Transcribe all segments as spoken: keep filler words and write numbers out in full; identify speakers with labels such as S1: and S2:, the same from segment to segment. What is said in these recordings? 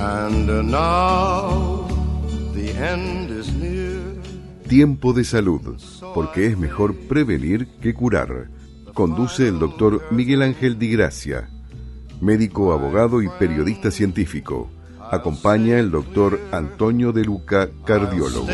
S1: And now the end is near.
S2: Tiempo de salud, porque es mejor prevenir que curar. Conduce el doctor Miguel Ángel Di Gracia, médico, abogado y periodista científico. Acompaña el doctor Antonio De Luca, cardiólogo.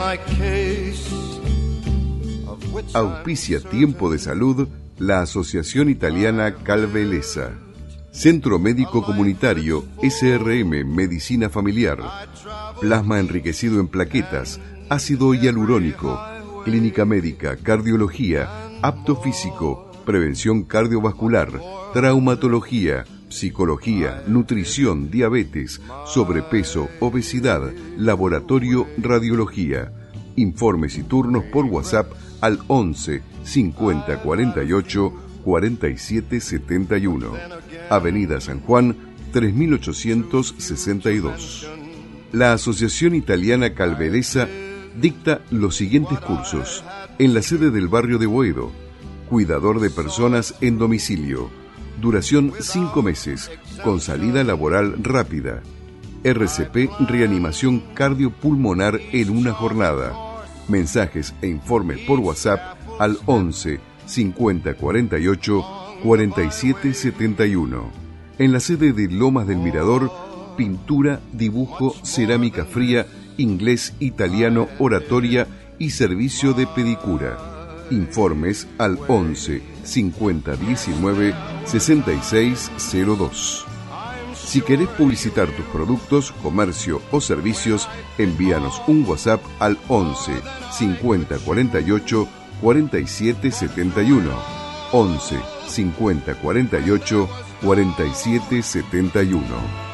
S2: Auspicia Tiempo de Salud la Asociación Italiana Calvelesa. Centro Médico Comunitario S R M Medicina Familiar. Plasma enriquecido en plaquetas, ácido hialurónico. Clínica médica, cardiología, apto físico, prevención cardiovascular, traumatología, psicología, nutrición, diabetes, sobrepeso, obesidad, laboratorio, radiología. Informes y turnos por WhatsApp al once cincuenta cuarenta y ocho cuarenta y siete setenta y uno. Avenida San Juan, tres mil ochocientos sesenta y dos. La Asociación Italiana Calvelesa dicta los siguientes cursos en la sede del barrio de Boedo. Cuidador de personas en domicilio. Duración cinco meses, con salida laboral rápida. R C P Reanimación Cardiopulmonar en una jornada. Mensajes e informes por WhatsApp al once cincuenta cuarenta y ocho cuarenta y siete setenta y uno. En la sede de Lomas del Mirador, pintura, dibujo, cerámica fría, inglés, italiano, oratoria y servicio de pedicura. Informes al once cincuenta diecinueve sesenta y seis cero dos. Si querés publicitar tus productos, comercio o servicios, envíanos un WhatsApp al once cincuenta cuarenta y ocho cuarenta y siete setenta y uno. once cincuenta cuarenta y ocho cuarenta y siete setenta y uno.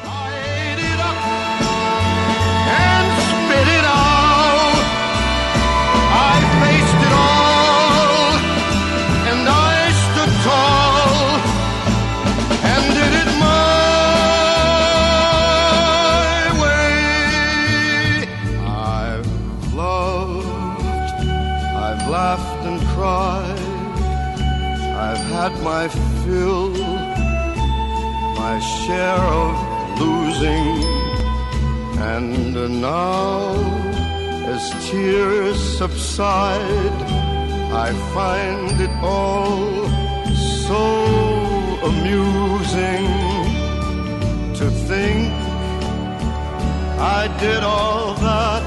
S1: Had my fill, my share of losing, and now as tears subside, I find it all so amusing to think I did all that,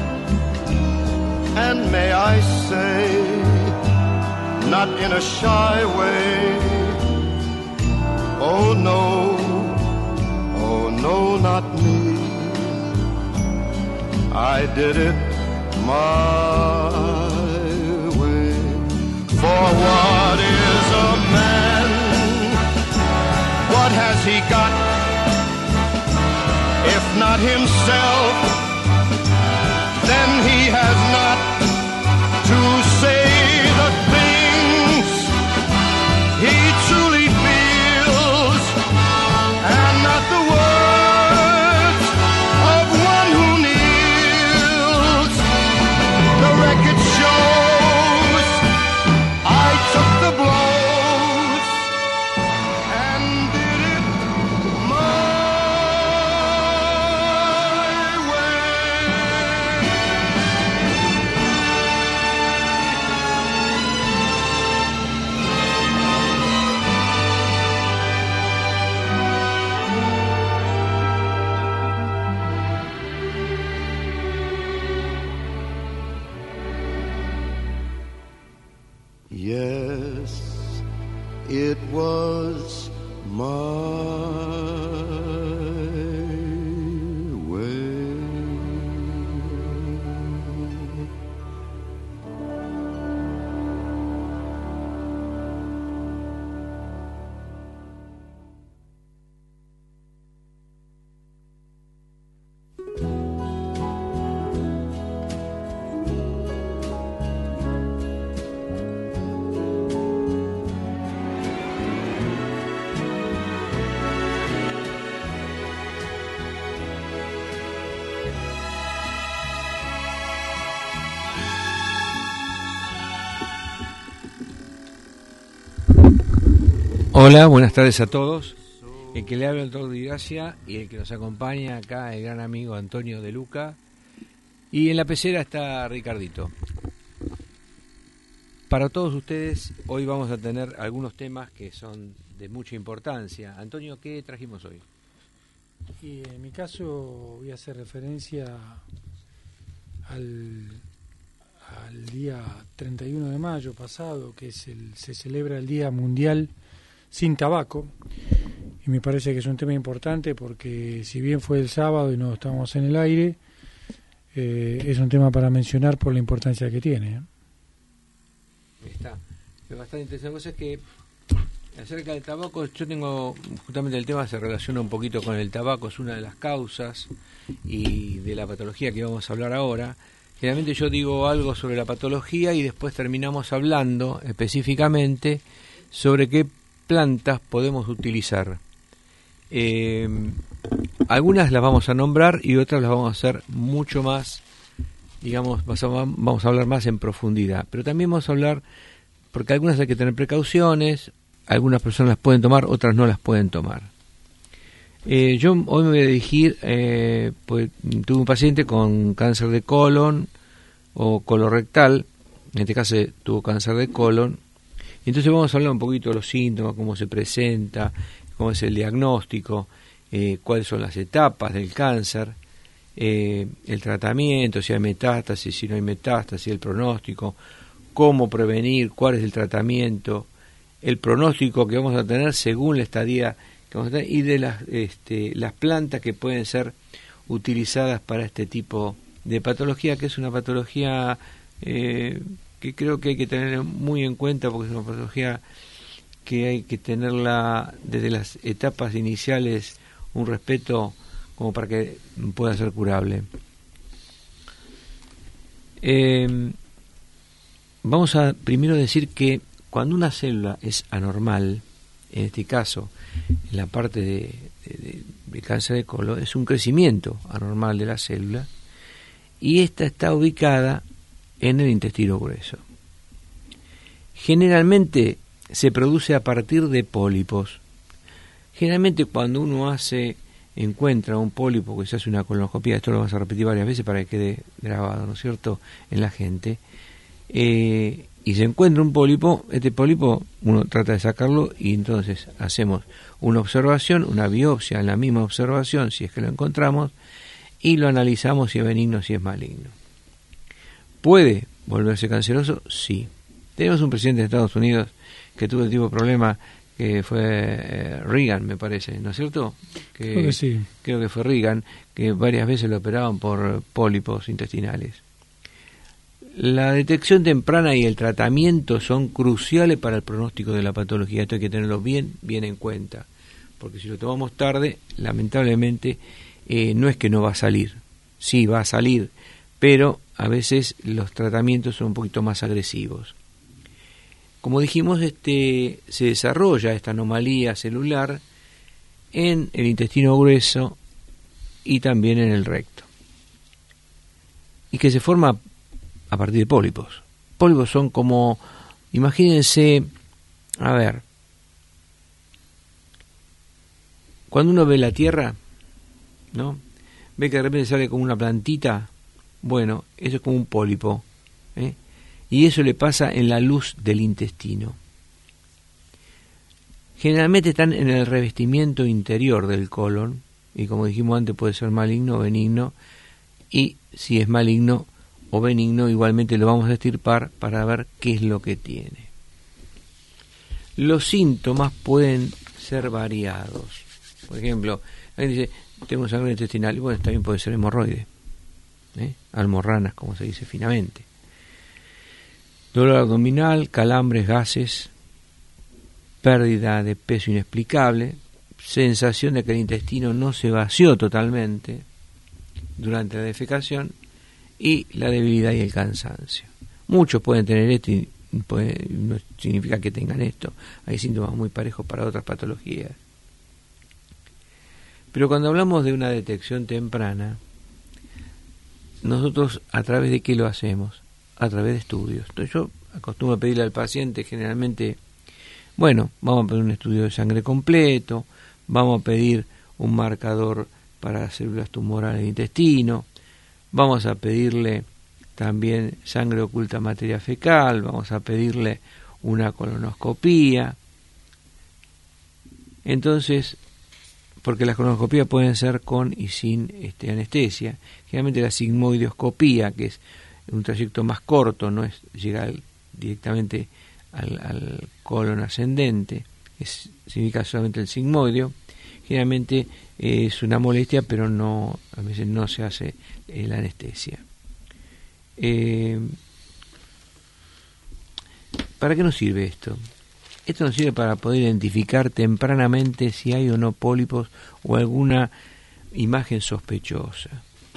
S1: and may I say, not in a shy way, oh no, oh no, not me, I did it my way. For what is a man, what has he got, if not himself, then he has not to say the thing he truly feels, and not the words of one who kneels. The record shows I took the blows and did it my yes, it was my way.
S3: Hola, buenas tardes a todos. El que le habla el doctor Di Gracia y el que nos acompaña acá, el gran amigo Antonio De Luca. Y en la pecera está Ricardito. Para todos ustedes, hoy vamos a tener algunos temas que son de mucha importancia. Antonio, ¿qué trajimos hoy?
S4: Y en mi caso voy a hacer referencia al, al día treinta y uno de mayo pasado, que es el, se celebra el Día Mundial Sin Tabaco. Y me parece que es un tema importante porque si bien fue el sábado y no estamos en el aire, eh, es un tema para mencionar por la importancia que tiene, ¿eh?
S3: Está, es bastante interesante. La cosa es que acerca del tabaco, yo tengo justamente el tema se relaciona un poquito con el tabaco, es una de las causas y de la patología que vamos a hablar ahora. Generalmente yo digo algo sobre la patología y después terminamos hablando específicamente sobre qué plantas podemos utilizar. Eh, algunas las vamos a nombrar y otras las vamos a hacer mucho más, digamos, vamos a hablar más en profundidad, pero también vamos a hablar, porque algunas hay que tener precauciones, algunas personas las pueden tomar, otras no las pueden tomar. Eh, yo hoy me voy a dirigir, eh, pues tuve un paciente con cáncer de colon o colorectal, en este caso tuvo cáncer de colon, y entonces vamos a hablar un poquito de los síntomas, cómo se presenta, cómo es el diagnóstico, eh, cuáles son las etapas del cáncer, eh, el tratamiento, si hay metástasis, si no hay metástasis, el pronóstico, cómo prevenir, cuál es el tratamiento, el pronóstico que vamos a tener según la estadía que vamos a tener y de las, este, las plantas que pueden ser utilizadas para este tipo de patología, que es una patología eh, que creo que hay que tener muy en cuenta porque es una patología que hay que tenerla desde las etapas iniciales, un respeto como para que pueda ser curable. Eh, vamos a primero decir que cuando una célula es anormal, en este caso, en la parte de, de, de cáncer de colon, es un crecimiento anormal de la célula y esta está ubicada en el intestino grueso. Generalmente se produce a partir de pólipos. Generalmente cuando uno hace, encuentra un pólipo, que se hace una colonoscopia, esto lo vamos a repetir varias veces para que quede grabado, ¿no es cierto?, en la gente, eh, y se encuentra un pólipo, este pólipo uno trata de sacarlo y entonces hacemos una observación, una biopsia en la misma observación, si es que lo encontramos, y lo analizamos si es benigno, si es maligno. ¿Puede volverse canceroso? Sí. Tenemos un presidente de Estados Unidos que tuvo el tipo de problema que fue eh, Reagan, me parece, ¿no es cierto? Que,
S4: creo que sí.
S3: Creo que fue Reagan, que varias veces lo operaban por pólipos intestinales. La detección temprana y el tratamiento son cruciales para el pronóstico de la patología. Esto hay que tenerlo bien, bien en cuenta, porque si lo tomamos tarde, lamentablemente eh, no es que no va a salir, sí va a salir, pero a veces los tratamientos son un poquito más agresivos. Como dijimos, este se desarrolla esta anomalía celular en el intestino grueso y también en el recto, y que se forma a partir de pólipos. Pólipos son como, imagínense, a ver, cuando uno ve la tierra, ¿no? Ve que de repente sale como una plantita, bueno, eso es como un pólipo, ¿eh? Y eso le pasa en la luz del intestino. Generalmente están en el revestimiento interior del colon, y como dijimos antes puede ser maligno o benigno, y si es maligno o benigno igualmente lo vamos a extirpar para ver qué es lo que tiene. Los síntomas pueden ser variados. Por ejemplo, alguien dice, tengo sangre intestinal, y bueno, también puede ser hemorroide, ¿eh? almorranas, como se dice finamente. Dolor abdominal, calambres, gases, pérdida de peso inexplicable, sensación de que el intestino no se vació totalmente durante la defecación y la debilidad y el cansancio. Muchos pueden tener esto y puede, no significa que tengan esto. Hay síntomas muy parejos para otras patologías. Pero cuando hablamos de una detección temprana, nosotros a través de qué lo hacemos? A través de estudios. Entonces yo acostumbro a pedirle al paciente generalmente, bueno, vamos a pedir un estudio de sangre completo, vamos a pedir un marcador para células tumorales del intestino, vamos a pedirle también sangre oculta materia fecal, vamos a pedirle una colonoscopía. Entonces, porque las colonoscopías pueden ser con y sin este, anestesia, generalmente la sigmoidoscopía, que es un trayecto más corto, no es llegar directamente al, al colon ascendente, es, significa solamente el sigmoideo, generalmente eh, es una molestia, pero no, a veces no se hace eh, la anestesia. Eh, ¿Para qué nos sirve esto? Esto nos sirve para poder identificar tempranamente si hay o no pólipos o alguna imagen sospechosa.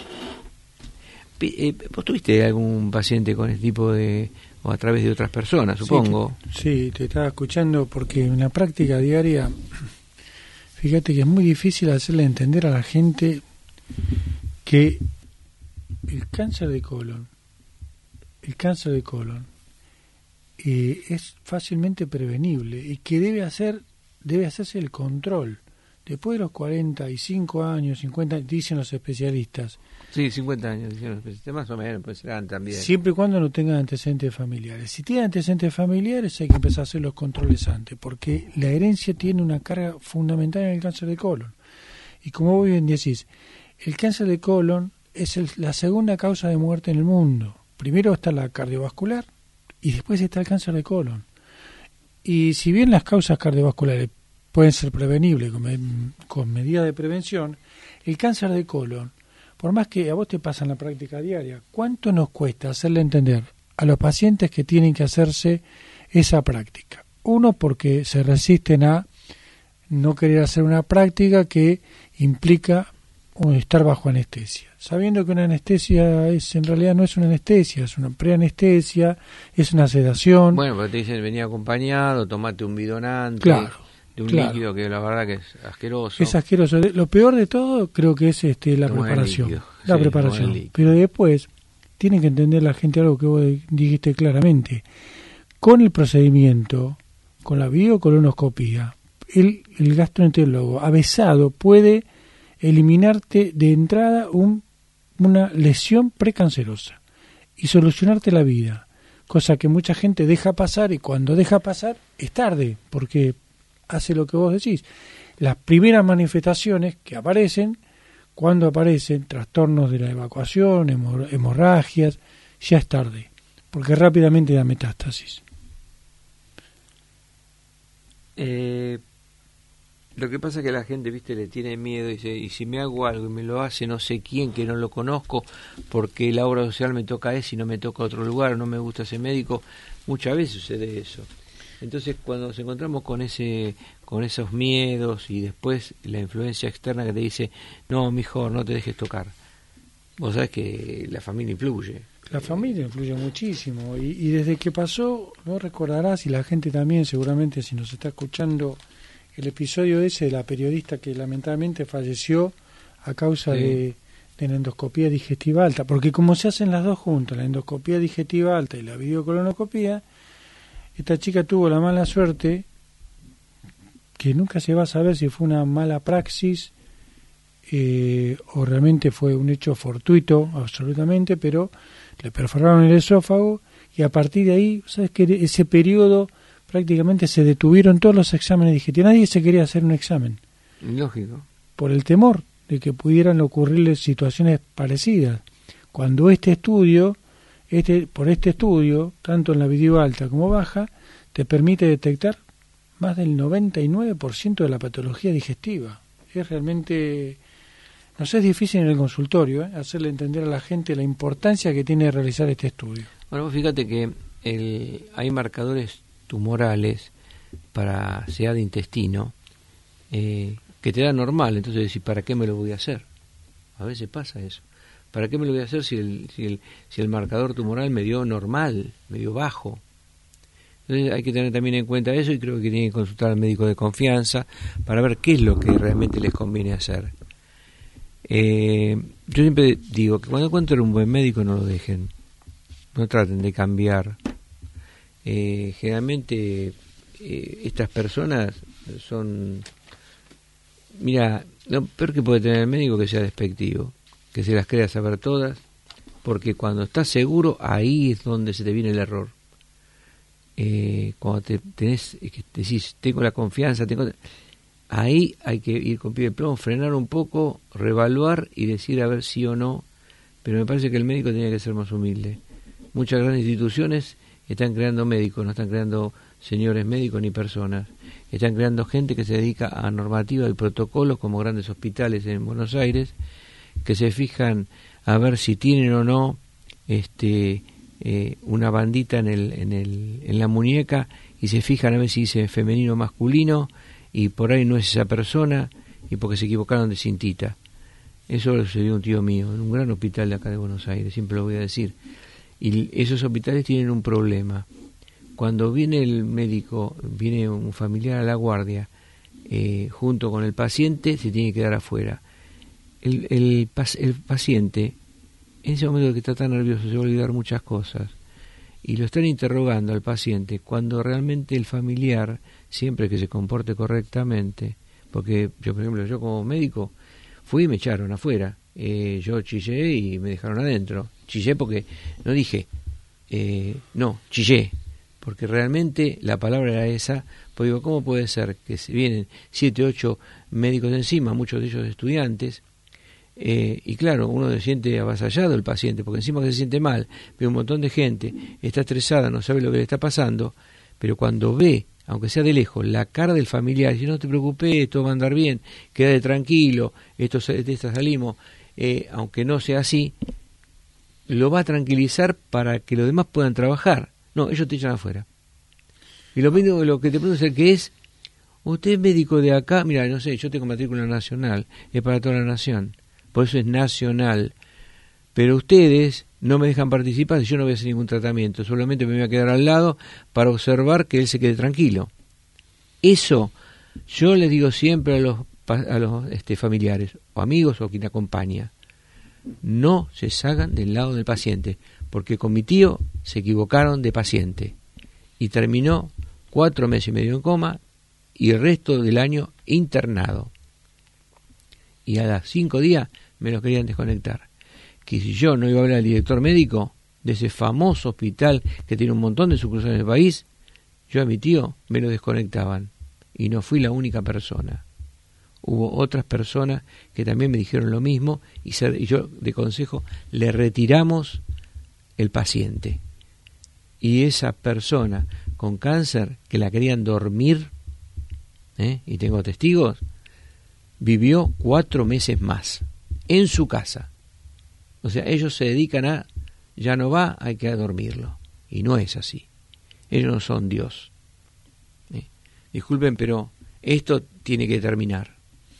S3: Eh, ¿Vos tuviste algún paciente con este tipo de, o a través de otras personas, supongo?
S4: Sí, sí, te estaba escuchando porque en la práctica diaria, fíjate que es muy difícil hacerle entender a la gente que el cáncer de colon, el cáncer de colon, eh, es fácilmente prevenible y que debe hacer, debe hacerse el control. Después de los cuarenta y cinco años, cincuenta, dicen los especialistas.
S3: Sí, cincuenta años, dicen los especialistas, más o menos, pues serán también.
S4: Siempre y cuando no tengan antecedentes familiares. Si tienen antecedentes familiares, hay que empezar a hacer los controles antes, porque la herencia tiene una carga fundamental en el cáncer de colon. Y como vos bien decís, el cáncer de colon es el, la segunda causa de muerte en el mundo. Primero está la cardiovascular y después está el cáncer de colon. Y si bien las causas cardiovasculares pueden ser prevenibles con, con medidas de prevención, el cáncer de colon, por más que a vos te pasa en la práctica diaria, ¿cuánto nos cuesta hacerle entender a los pacientes que tienen que hacerse esa práctica? Uno, porque se resisten a no querer hacer una práctica que implica estar bajo anestesia, sabiendo que una anestesia es en realidad no es una anestesia, es una preanestesia, es una sedación.
S3: Bueno, pero te dicen venía acompañado, tomate un bidón antes.
S4: Claro.
S3: De un
S4: Claro.
S3: líquido que la verdad que es asqueroso.
S4: Es asqueroso. Lo peor de todo creo que es este la
S3: Tomar
S4: preparación.
S3: líquido.
S4: La
S3: Sí,
S4: preparación.
S3: tomar líquido.
S4: Pero después tiene que entender la gente algo que vos dijiste claramente. Con el procedimiento, con la biocolonoscopía, el, el gastroenterólogo avesado puede eliminarte de entrada un, una lesión precancerosa y solucionarte la vida. Cosa que mucha gente deja pasar y cuando deja pasar es tarde, porque hace lo que vos decís. Las primeras manifestaciones que aparecen, cuando aparecen trastornos de la evacuación, hemor- hemorragias, ya es tarde, porque rápidamente da metástasis.
S3: Eh, lo que pasa es que la gente, viste, le tiene miedo y dice, y si me hago algo y me lo hace no sé quién, que no lo conozco, porque la obra social me toca ese y no me toca otro lugar, no me gusta ese médico, muchas veces sucede eso. Entonces, cuando nos encontramos con ese, con esos miedos y después la influencia externa que te dice, no, mijo, no te dejes tocar, vos sabés que la familia influye.
S4: La familia influye muchísimo y, y desde que pasó, vos recordarás, y la gente también seguramente si nos está escuchando, el episodio ese de la periodista que lamentablemente falleció a causa
S3: Sí.
S4: de, de la endoscopía digestiva alta, porque como se hacen las dos juntas, la endoscopía digestiva alta y la videocolonoscopía, esta chica tuvo la mala suerte, que nunca se va a saber si fue una mala praxis eh, o realmente fue un hecho fortuito, absolutamente, pero le perforaron el esófago y a partir de ahí, ¿sabes qué? Ese periodo prácticamente se detuvieron todos los exámenes digestivos. Nadie se quería hacer un examen.
S3: Lógico.
S4: Por el temor de que pudieran ocurrirle situaciones parecidas. Cuando este estudio, este por este estudio, tanto en la video alta como baja, te permite detectar más del noventa y nueve por ciento de la patología digestiva. Es realmente, no sé, es difícil en el consultorio, ¿eh? hacerle entender a la gente la importancia que tiene realizar este estudio.
S3: Bueno, vos fíjate que el, hay marcadores tumorales para C A de intestino eh, que te da normal, entonces decís, ¿para qué me lo voy a hacer? A veces pasa eso. ¿Para qué me lo voy a hacer si el, si el, si el marcador tumoral me dio normal, me dio bajo? Entonces hay que tener también en cuenta eso y creo que tienen que consultar al médico de confianza para ver qué es lo que realmente les conviene hacer. Eh, yo siempre digo que cuando encuentren un buen médico no lo dejen, no traten de cambiar. Eh, generalmente eh, estas personas son Mira, lo peor que puede tener el médico es que sea despectivo, que se las crea saber todas, porque cuando estás seguro, ahí es donde se te viene el error. Eh, cuando te tenés, que te decís, tengo la confianza, tengo... ahí hay que ir con pie de plomo, frenar un poco, reevaluar y decir a ver sí o no, pero me parece que el médico tiene que ser más humilde. Muchas grandes instituciones están creando médicos, no están creando señores médicos ni personas, están creando gente que se dedica a normativa y protocolos, como grandes hospitales en Buenos Aires, que se fijan a ver si tienen o no este eh, una bandita en el, en el en la muñeca, y se fijan a ver si dice femenino o masculino, y por ahí no es esa persona, y porque se equivocaron de cintita. Eso lo sucedió a un tío mío en un gran hospital de acá de Buenos Aires, siempre lo voy a decir. Y esos hospitales tienen un problema. Cuando viene el médico, viene un familiar a la guardia, eh, junto con el paciente, se tiene que quedar afuera. El, el, el paciente, en ese momento que está tan nervioso, se va a olvidar muchas cosas. Y lo están interrogando al paciente, cuando realmente el familiar, siempre que se comporte correctamente, porque yo, por ejemplo, yo como médico, fui y me echaron afuera. Eh, yo chillé y me dejaron adentro. Chillé porque no dije, eh, no, chillé, porque realmente la palabra era esa. Pues digo, ¿cómo puede ser que se vienen siete, ocho médicos encima, muchos de ellos estudiantes? Eh, y claro, uno se siente avasallado el paciente, porque encima que se siente mal, ve un montón de gente, está estresada, no sabe lo que le está pasando, pero cuando ve, aunque sea de lejos, la cara del familiar, dice, no te preocupes, todo va a andar bien, quédate tranquilo, esto, de esta salimos, eh, aunque no sea así, lo va a tranquilizar para que los demás puedan trabajar. No, ellos te echan afuera. Y lo mismo, lo que te pregunto es que es, usted es médico de acá, mira, no sé, yo tengo matrícula nacional, es para toda la nación, por eso es nacional, pero ustedes no me dejan participar, yo no voy a hacer ningún tratamiento, solamente me voy a quedar al lado para observar que él se quede tranquilo. Eso yo les digo siempre a los, a los este, familiares o amigos o quien acompaña, no se salgan del lado del paciente, porque con mi tío se equivocaron de paciente y terminó cuatro meses y medio en coma y el resto del año internado. Y a los cinco días me lo querían desconectar. Que si yo no iba a hablar al director médico de ese famoso hospital que tiene un montón de sucursales en el país, yo a mi tío me lo desconectaban. Y no fui la única persona. Hubo otras personas que también me dijeron lo mismo y, se, y yo de consejo le retiramos el paciente. Y esa persona con cáncer que la querían dormir, ¿eh? Y tengo testigos, vivió cuatro meses más en su casa. O sea, ellos se dedican a, ya no va, hay que dormirlo. Y no es así. Ellos no son Dios. ¿Eh? Disculpen, pero esto tiene que terminar.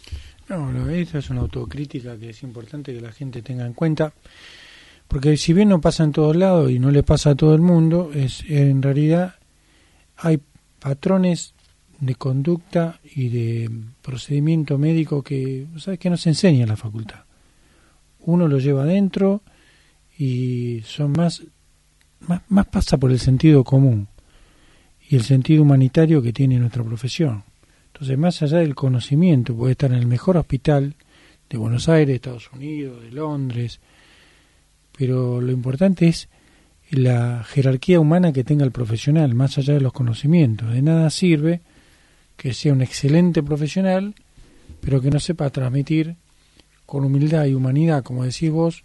S4: No, esta es una autocrítica que es importante que la gente tenga en cuenta, porque si bien no pasa en todos lados y no le pasa a todo el mundo, es en realidad hay patrones de conducta y de procedimiento médico que, ¿sabes?, que no se enseña en la facultad. Uno lo lleva adentro y son más, más, más pasa por el sentido común y el sentido humanitario que tiene nuestra profesión. Entonces, más allá del conocimiento, puede estar en el mejor hospital de Buenos Aires, de Estados Unidos, de Londres, pero lo importante es la jerarquía humana que tenga el profesional, más allá de los conocimientos. De nada sirve que sea un excelente profesional, pero que no sepa transmitir con humildad y humanidad, como decís vos,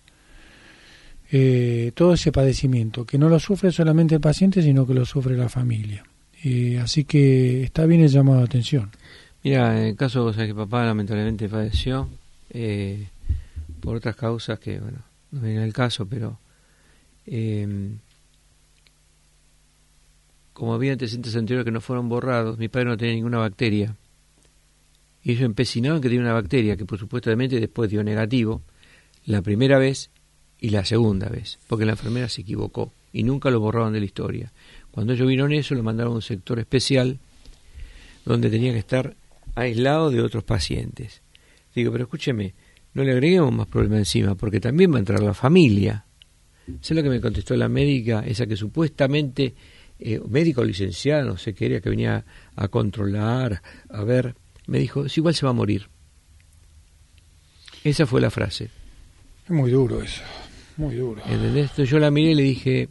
S4: eh, todo ese padecimiento, que no lo sufre solamente el paciente, sino que lo sufre la familia. Eh, así que está bien el llamado de atención.
S3: Mira, en el caso, vos sabés que papá lamentablemente falleció eh, por otras causas que, bueno, no viene al caso, pero eh, como había antecedentes anteriores que no fueron borrados, mi padre no tenía ninguna bacteria. Y ellos empecinaban que tenía una bacteria que, por supuestamente, después dio negativo la primera vez y la segunda vez, porque la enfermera se equivocó y nunca lo borraron de la historia. Cuando ellos vieron eso, lo mandaron a un sector especial donde tenía que estar aislado de otros pacientes. Digo, pero escúcheme, no le agreguemos más problemas encima, porque también va a entrar la familia. ¿Sé lo que me contestó la médica? Esa que supuestamente, eh, médica o licenciada, no sé qué era, que venía a controlar, a ver, me dijo, es igual se va a morir. Esa fue la frase.
S4: Es muy duro eso, muy duro.
S3: ¿Entendés? Entonces yo la miré y le dije,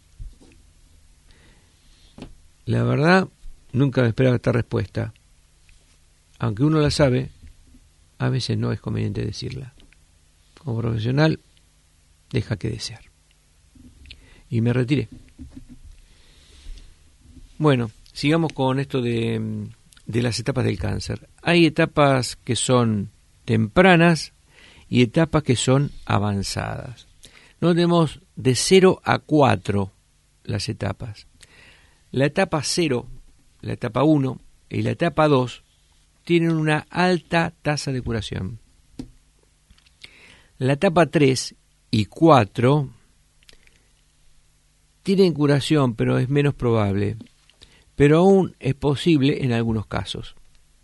S3: la verdad, nunca me esperaba esta respuesta. Aunque uno la sabe, a veces no es conveniente decirla. Como profesional, deja que desear. Y me retiré. Bueno, sigamos con esto de, de las etapas del cáncer. Hay etapas que son tempranas y etapas que son avanzadas. No tenemos de cero a cuatro las etapas. La etapa cero, la etapa uno y la etapa dos tienen una alta tasa de curación. La etapa tres y cuatro tienen curación, pero es menos probable. Pero aún es posible en algunos casos.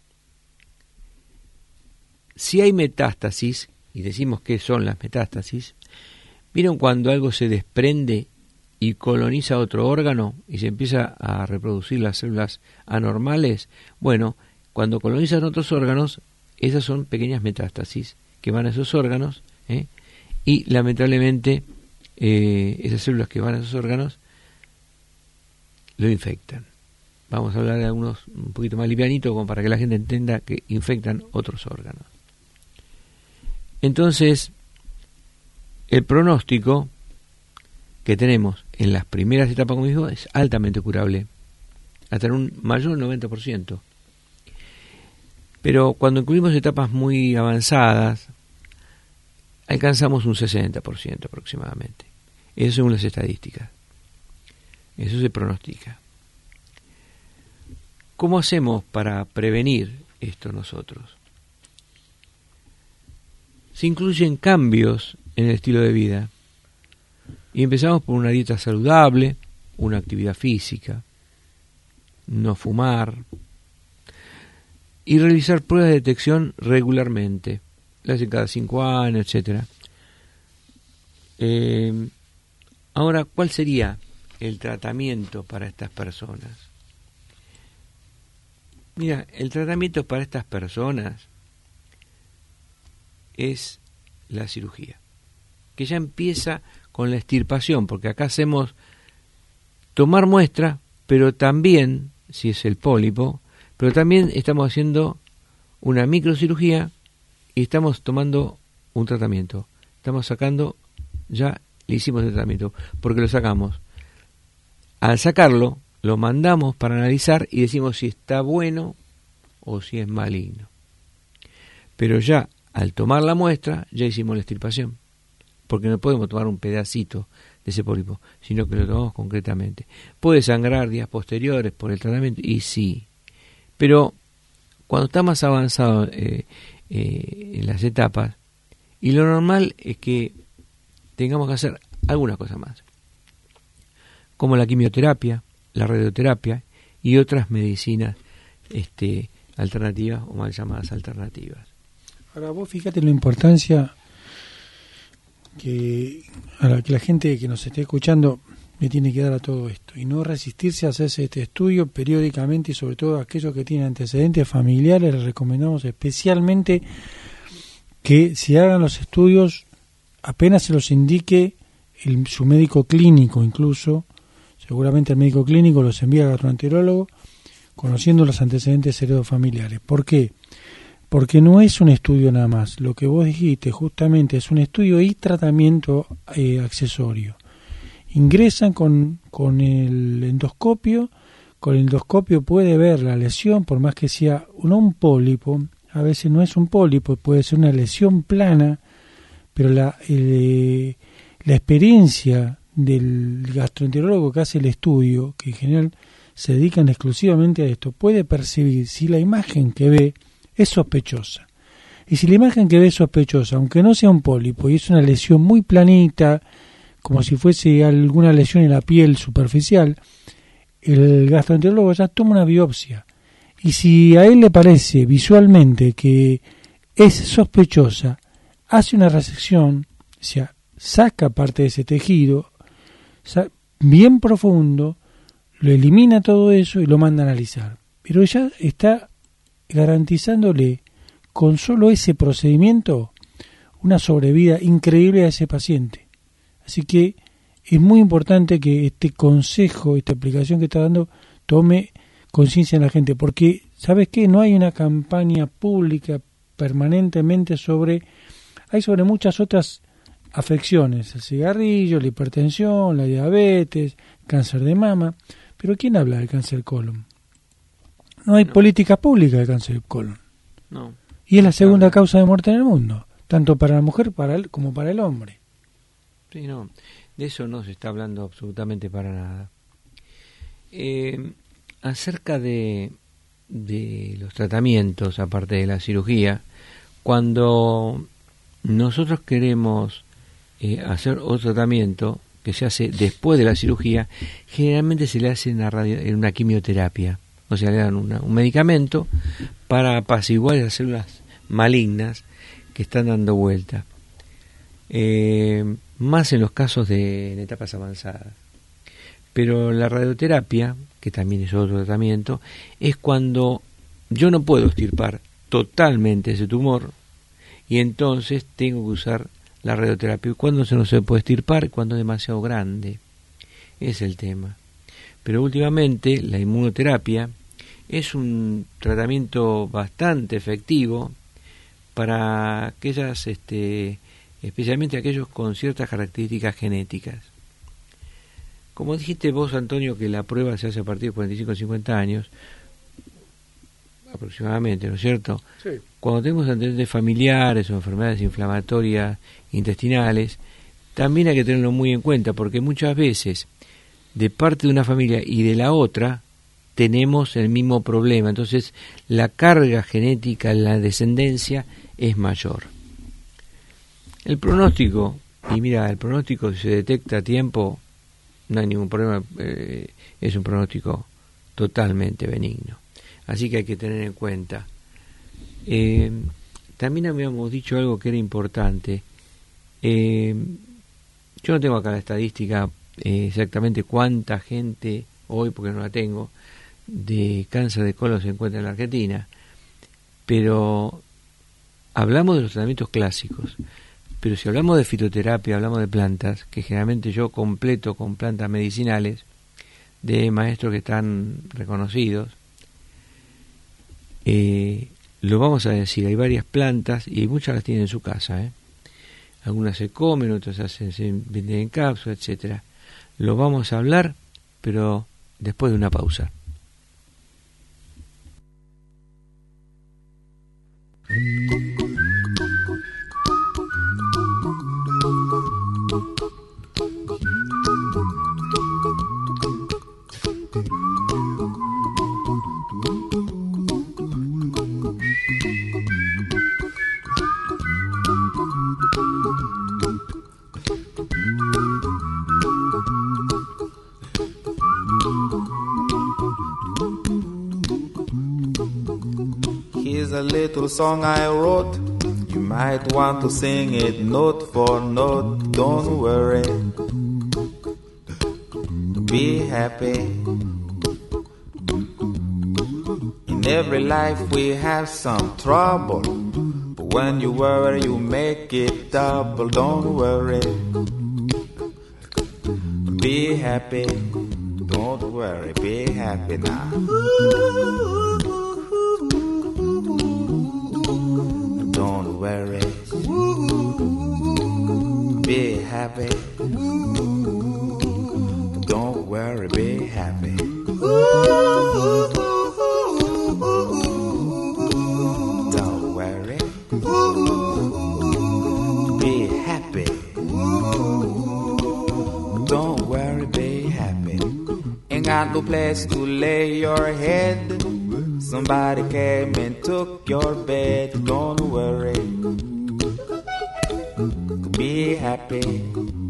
S3: Si hay metástasis, y decimos qué son las metástasis, ¿vieron cuando algo se desprende y coloniza otro órgano y se empieza a reproducir las células anormales? Bueno, cuando colonizan otros órganos, esas son pequeñas metástasis que van a esos órganos, ¿eh? y lamentablemente eh, esas células que van a esos órganos lo infectan. Vamos a hablar de algunos un poquito más livianitos, como para que la gente entienda que infectan otros órganos. Entonces, el pronóstico que tenemos en las primeras etapas, como digo, es altamente curable, hasta en un mayor noventa por ciento. Pero cuando incluimos etapas muy avanzadas, alcanzamos un sesenta por ciento aproximadamente. Eso según las estadísticas. Eso se pronostica. ¿Cómo hacemos para prevenir esto nosotros? Se incluyen cambios en el estilo de vida. Y empezamos por una dieta saludable, una actividad física, no fumar, y realizar pruebas de detección regularmente. Las hacen cada cinco años, etcétera. Eh, ahora, ¿cuál sería el tratamiento para estas personas? Mira, el tratamiento para estas personas es la cirugía, que ya empieza con la extirpación, porque acá hacemos tomar muestra, pero también, si es el pólipo, pero también estamos haciendo una microcirugía y estamos tomando un tratamiento. Estamos sacando, ya le hicimos el tratamiento, porque lo sacamos. Al sacarlo, lo mandamos para analizar y decimos si está bueno o si es maligno. Pero ya, al tomar la muestra, ya hicimos la extirpación, porque no podemos tomar un pedacito de ese pólipo, sino que lo tomamos concretamente. Puede sangrar días posteriores por el tratamiento, y sí, pero cuando está más avanzado eh, eh, en las etapas, y lo normal es que tengamos que hacer alguna cosa más, como la quimioterapia, la radioterapia y otras medicinas este, alternativas o mal llamadas alternativas.
S4: Ahora vos fíjate la importancia que a la que la gente que nos esté escuchando le tiene que dar a todo esto y no resistirse a hacerse este estudio periódicamente, y sobre todo a aquellos que tienen antecedentes familiares les recomendamos especialmente que si hagan los estudios apenas se los indique el, su médico clínico. Incluso seguramente el médico clínico los envía al gastroenterólogo conociendo los antecedentes heredofamiliares. ¿Por qué? Porque no es un estudio nada más. Lo que vos dijiste justamente es un estudio y tratamiento eh, accesorio. Ingresan con, con el endoscopio. Con el endoscopio puede ver la lesión, por más que sea no un pólipo. A veces no es un pólipo, puede ser una lesión plana, pero la, eh, la experiencia del gastroenterólogo que hace el estudio, que en general se dedican exclusivamente a esto, puede percibir si la imagen que ve es sospechosa. Y si la imagen que ve es sospechosa, aunque no sea un pólipo y es una lesión muy planita, como si fuese alguna lesión en la piel superficial, el gastroenterólogo ya toma una biopsia. Y si a él le parece visualmente que es sospechosa, hace una resección, o sea, saca parte de ese tejido, bien profundo, lo elimina todo eso y lo manda a analizar. Pero ya está garantizándole con solo ese procedimiento una sobrevida increíble a ese paciente. Así que es muy importante que este consejo, esta explicación que está dando, tome conciencia en la gente, porque, ¿sabes qué? No hay una campaña pública permanentemente sobre, hay sobre muchas otras afecciones, el cigarrillo, la hipertensión, la diabetes, cáncer de mama, pero ¿quién habla del cáncer de colon? No hay no. política pública de cáncer de colon.
S3: No.
S4: Y es la segunda no. causa de muerte en el mundo, tanto para la mujer para el, como para el hombre.
S3: Sí, no, de eso no se está hablando absolutamente para nada. Eh, acerca de, de los tratamientos, aparte de la cirugía, cuando nosotros queremos eh, hacer otro tratamiento que se hace después de la cirugía, generalmente se le hace una, radio, una quimioterapia, o sea, le dan una, un medicamento para apaciguar las células malignas que están dando vuelta, eh, más en los casos de en etapas avanzadas. Pero la radioterapia, que también es otro tratamiento, es cuando yo no puedo extirpar totalmente ese tumor y entonces tengo que usar la radioterapia. ¿Cuándo se no se puede extirpar? Cuando es demasiado grande. Es el tema. Pero últimamente la inmunoterapia es un tratamiento bastante efectivo para aquellas, este, especialmente aquellos con ciertas características genéticas. Como dijiste vos, Antonio, que la prueba se hace a partir de cuarenta y cinco a cincuenta años, aproximadamente, ¿no es cierto?
S4: Sí.
S3: Cuando tenemos antecedentes familiares o enfermedades inflamatorias intestinales, también hay que tenerlo muy en cuenta, porque muchas veces, de parte de una familia y de la otra, tenemos el mismo problema. Entonces, la carga genética en la descendencia es mayor. El pronóstico, y mira, el pronóstico, si se detecta a tiempo, no hay ningún problema, eh, es un pronóstico totalmente benigno. Así que hay que tener en cuenta. Eh, también habíamos dicho algo que era importante. Eh, yo no tengo acá la estadística eh, exactamente cuánta gente hoy, porque no la tengo, de cáncer de colon se encuentra en la Argentina, pero hablamos de los tratamientos clásicos. Pero si hablamos de fitoterapia, hablamos de plantas, que generalmente yo completo con plantas medicinales de maestros que están reconocidos, eh, lo vamos a decir, hay varias plantas y muchas las tienen en su casa, ¿eh? Algunas se comen, otras se, hacen, se venden en cápsulas, etcétera. Lo vamos a hablar, pero después de una pausa.
S5: Here's a little song I wrote. You might want to sing it note for note. Don't worry. Be happy. In every life we have some trouble. But when you worry, you make it double. Don't worry. Be happy. Don't worry. Be happy now. Don't worry. Be happy. Don't worry, be happy. Don't worry. Be happy. Don't worry, be happy. Ain't got no place to lay your head. Somebody came and took your bed. Don't worry. Be happy.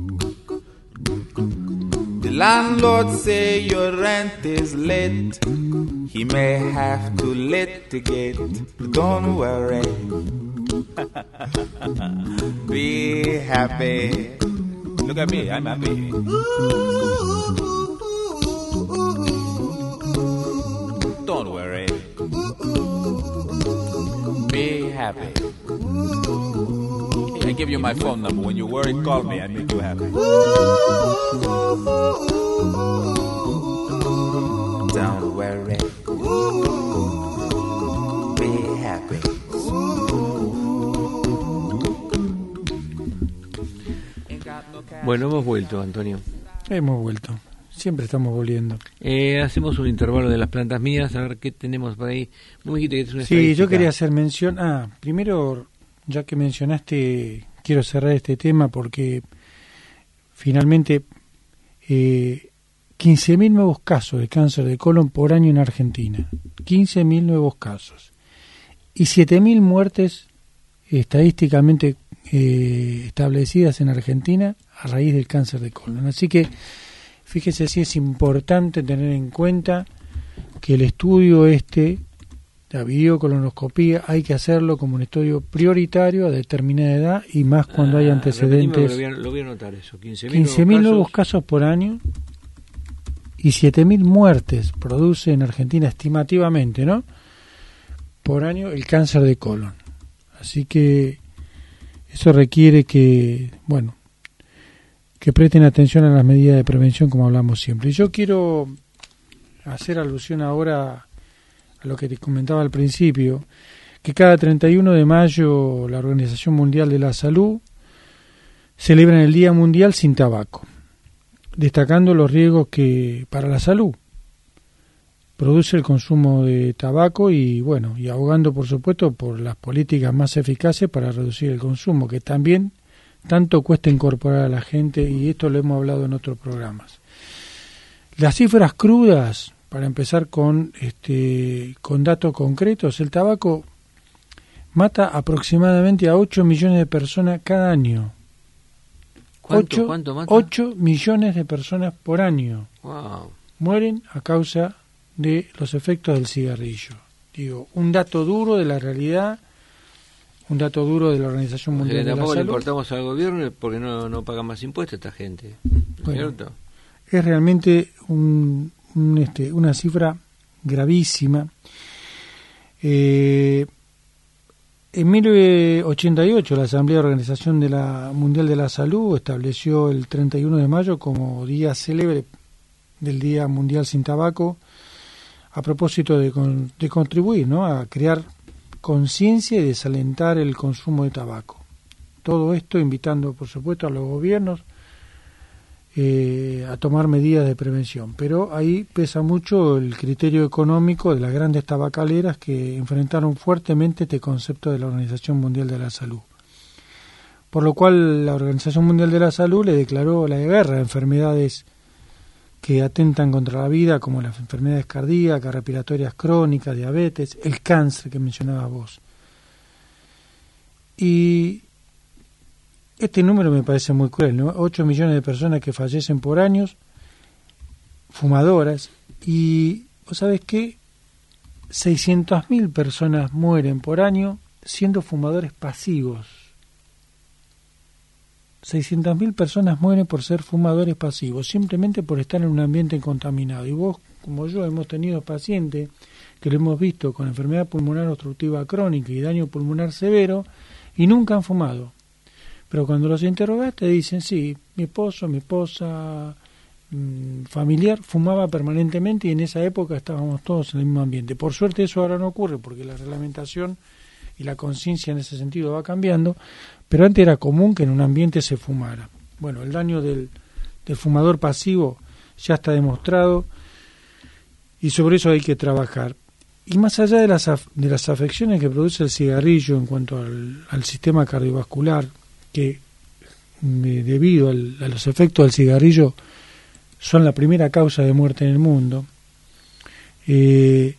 S5: The landlord say your rent is late. He may have to litigate. Don't worry. Be happy. Look at me, I'm happy. Don't worry. Be happy. I give you my phone number. When you're worried, call me. I make you happy. Don't worry. Be happy.
S3: Bueno, hemos vuelto, Antonio.
S4: Hemos vuelto. Siempre estamos volviendo.
S3: Eh, hacemos un intervalo de las plantas mías, a ver qué tenemos por ahí. Vos me dijiste que es una
S4: Sí,
S3: estadística.
S4: yo quería hacer mención... Ah, primero, ya que mencionaste, quiero cerrar este tema porque finalmente eh, quince mil nuevos casos de cáncer de colon por año en Argentina. quince mil nuevos casos. Y siete mil muertes estadísticamente eh, establecidas en Argentina a raíz del cáncer de colon. Así que fíjese si es importante tener en cuenta que el estudio este, la videocolonoscopía, hay que hacerlo como un estudio prioritario a determinada edad y más cuando
S3: Ah,
S4: hay antecedentes.
S3: Lo voy, a, lo voy a anotar eso. quince
S4: mil nuevos casos por año y siete mil muertes produce en Argentina estimativamente, ¿no? Por año el cáncer de colon. Así que eso requiere que, bueno, que presten atención a las medidas de prevención como hablamos siempre. Yo quiero hacer alusión ahora a lo que te comentaba al principio, que cada treinta y uno de mayo la Organización Mundial de la Salud celebra el Día Mundial sin Tabaco, destacando los riesgos que para la salud produce el consumo de tabaco y, bueno, y abogando, por supuesto, por las políticas más eficaces para reducir el consumo, que también tanto cuesta incorporar a la gente, y esto lo hemos hablado en otros programas. Las cifras crudas, para empezar con este con datos concretos, el tabaco mata aproximadamente a ocho millones de personas cada año.
S3: ¿Cuánto,
S4: ocho,
S3: ¿cuánto mata?
S4: ocho millones de personas por año
S3: Wow.
S4: mueren a causa de los efectos del cigarrillo. Digo, un dato duro de la realidad, un dato duro de la Organización
S3: O sea,
S4: Mundial
S3: que
S4: de la
S3: tampoco le
S4: Salud.
S3: importamos al gobierno porque no, no paga más impuestos esta gente.
S4: Bueno,
S3: ¿Cierto?
S4: es realmente un, un, este, una cifra gravísima. Eh, en mil novecientos ochenta y ocho la Asamblea de Organización de la Mundial de la Salud estableció el treinta y uno de mayo como día célebre del Día Mundial sin Tabaco, a propósito de, con, de contribuir, ¿no?, a crear conciencia y desalentar el consumo de tabaco. Todo esto invitando, por supuesto, a los gobiernos eh, a tomar medidas de prevención. Pero ahí pesa mucho el criterio económico de las grandes tabacaleras que enfrentaron fuertemente este concepto de la Organización Mundial de la Salud. Por lo cual la Organización Mundial de la Salud le declaró la guerra a enfermedades que atentan contra la vida, como las enfermedades cardíacas, respiratorias crónicas, diabetes, el cáncer que mencionabas vos. Y este número me parece muy cruel, ¿no? ocho millones de personas que fallecen por año, fumadoras, y ¿vos sabés qué? seiscientas mil personas mueren por año siendo fumadores pasivos. seiscientas mil personas mueren por ser fumadores pasivos, simplemente por estar en un ambiente contaminado. Y vos, como yo, hemos tenido pacientes que lo hemos visto con enfermedad pulmonar obstructiva crónica y daño pulmonar severo y nunca han fumado. Pero cuando los interrogás te dicen, sí, mi esposo, mi esposa, mmm, familiar fumaba permanentemente y en esa época estábamos todos en el mismo ambiente. Por suerte eso ahora no ocurre porque la reglamentación y la conciencia en ese sentido va cambiando, pero antes era común que en un ambiente se fumara. Bueno, el daño del, del fumador pasivo ya está demostrado y sobre eso hay que trabajar. Y más allá de las, af- de las afecciones que produce el cigarrillo en cuanto al, al sistema cardiovascular, que eh, debido al, a los efectos del cigarrillo son la primera causa de muerte en el mundo, eh,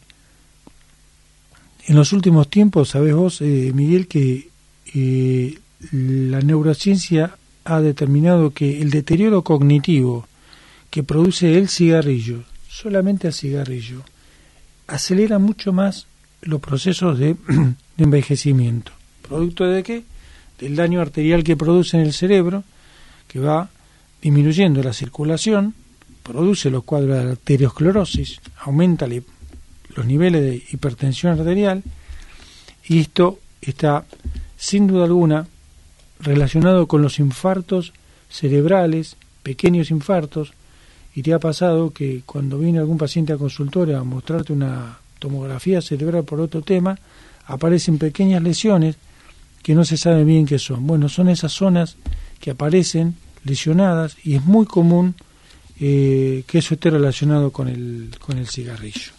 S4: en los últimos tiempos, sabés vos, eh, Miguel, que eh, la neurociencia ha determinado que el deterioro cognitivo que produce el cigarrillo, solamente el cigarrillo, acelera mucho más los procesos de, de envejecimiento. ¿Producto de qué? Del daño arterial que produce en el cerebro, que va disminuyendo la circulación, produce los cuadros de arteriosclerosis, aumenta la los niveles de hipertensión arterial, y esto está sin duda alguna relacionado con los infartos cerebrales, pequeños infartos, y te ha pasado que cuando viene algún paciente a consultorio a mostrarte una tomografía cerebral por otro tema, aparecen pequeñas lesiones que no se sabe bien qué son. Bueno, son esas zonas que aparecen lesionadas y es muy común eh, que eso esté relacionado con el, con el cigarrillo.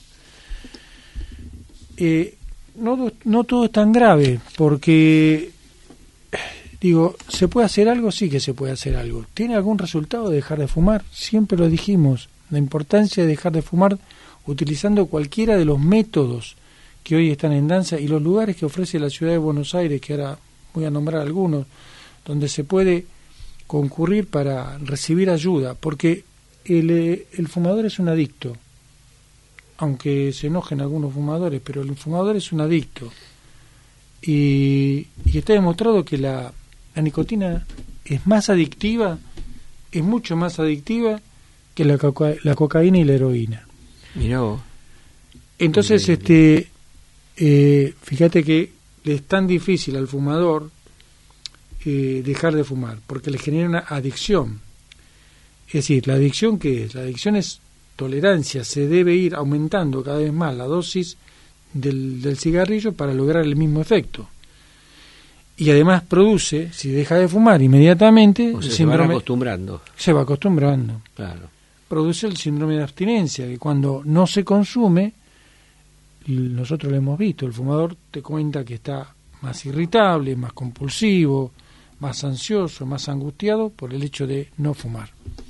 S4: Eh, no, no todo es tan grave, porque, digo, ¿se puede hacer algo? Sí que se puede hacer algo. ¿Tiene algún resultado de dejar de fumar? Siempre lo dijimos, la importancia de dejar de fumar utilizando cualquiera de los métodos que hoy están en danza y los lugares que ofrece la ciudad de Buenos Aires, que ahora voy a nombrar algunos, donde se puede concurrir para recibir ayuda, porque el, el fumador es un adicto, aunque se enojen algunos fumadores, pero el fumador es un adicto, y, y está demostrado que la, la nicotina es más adictiva, es mucho más adictiva que la, coca, la cocaína y la heroína.
S3: Mirá vos.
S4: Entonces,
S3: Bien.
S4: este, eh, fíjate que le es tan difícil al fumador eh, dejar de fumar, porque le genera una adicción. Es decir, ¿la adicción qué es? La adicción es tolerancia, se debe ir aumentando cada vez más la dosis del, del cigarrillo para lograr el mismo efecto. Y además produce, si deja de fumar inmediatamente,
S3: O sea,
S4: el
S3: se
S4: síndrome,
S3: van acostumbrando.
S4: se va acostumbrando.
S3: Claro.
S4: Produce el síndrome de abstinencia, que cuando no se consume, nosotros lo hemos visto, el fumador te cuenta que está más irritable, más compulsivo, más ansioso, más angustiado por el hecho de no fumar.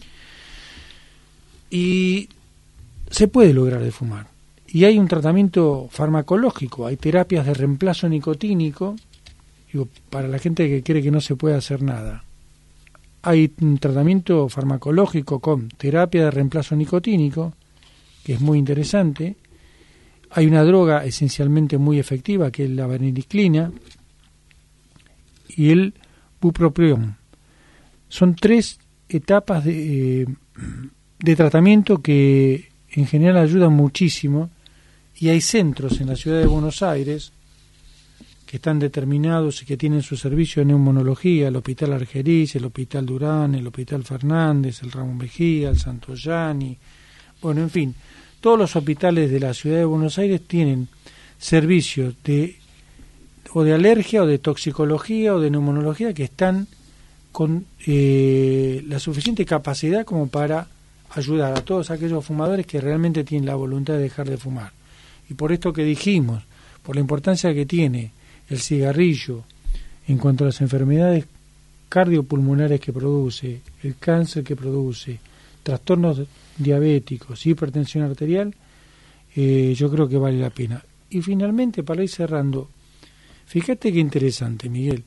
S4: Y se puede lograr de fumar. Y hay un tratamiento farmacológico, hay terapias de reemplazo nicotínico, digo, para la gente que cree que no se puede hacer nada. Hay un tratamiento farmacológico con terapia de reemplazo nicotínico, que es muy interesante. Hay una droga esencialmente muy efectiva, que es la vareniclina, y el bupropión. Son tres etapas de, eh, de tratamiento que en general ayudan muchísimo, y hay centros en la ciudad de Buenos Aires que están determinados y que tienen su servicio de neumonología, el Hospital Argerich, el Hospital Durán, el Hospital Fernández, el Ramón Mejía, el Santoyani, bueno, en fin, todos los hospitales de la ciudad de Buenos Aires tienen servicios de o de alergia o de toxicología o de neumonología que están con eh, la suficiente capacidad como para ayudar a todos aquellos fumadores que realmente tienen la voluntad de dejar de fumar. Y por esto que dijimos, por la importancia que tiene el cigarrillo en cuanto a las enfermedades cardiopulmonares que produce, el cáncer que produce, trastornos diabéticos, hipertensión arterial, eh, yo creo que vale la pena. Y finalmente, para ir cerrando, fíjate qué interesante, Miguel.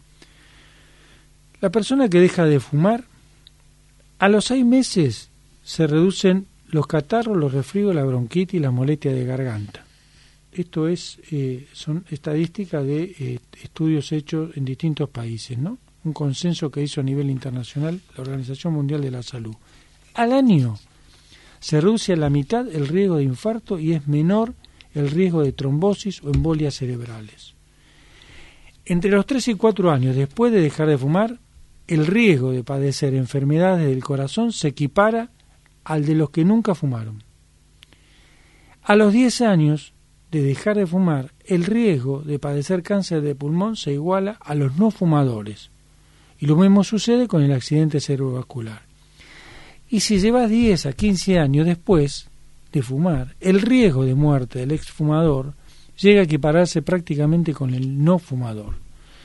S4: La persona que deja de fumar, a los seis meses se reducen los catarros, los resfríos, la bronquitis y la molestia de garganta. Esto es eh, son estadísticas de eh, estudios hechos en distintos países, ¿no? Un consenso que hizo a nivel internacional la Organización Mundial de la Salud. Al año se reduce a la mitad el riesgo de infarto y es menor el riesgo de trombosis o embolias cerebrales. Entre los tres y cuatro años después de dejar de fumar, el riesgo de padecer enfermedades del corazón se equipara al de los que nunca fumaron. A los diez años de dejar de fumar, el riesgo de padecer cáncer de pulmón se iguala a los no fumadores. Y lo mismo sucede con el accidente cerebrovascular. Y si llevas diez a quince años después de fumar, el riesgo de muerte del exfumador llega a equipararse prácticamente con el no fumador.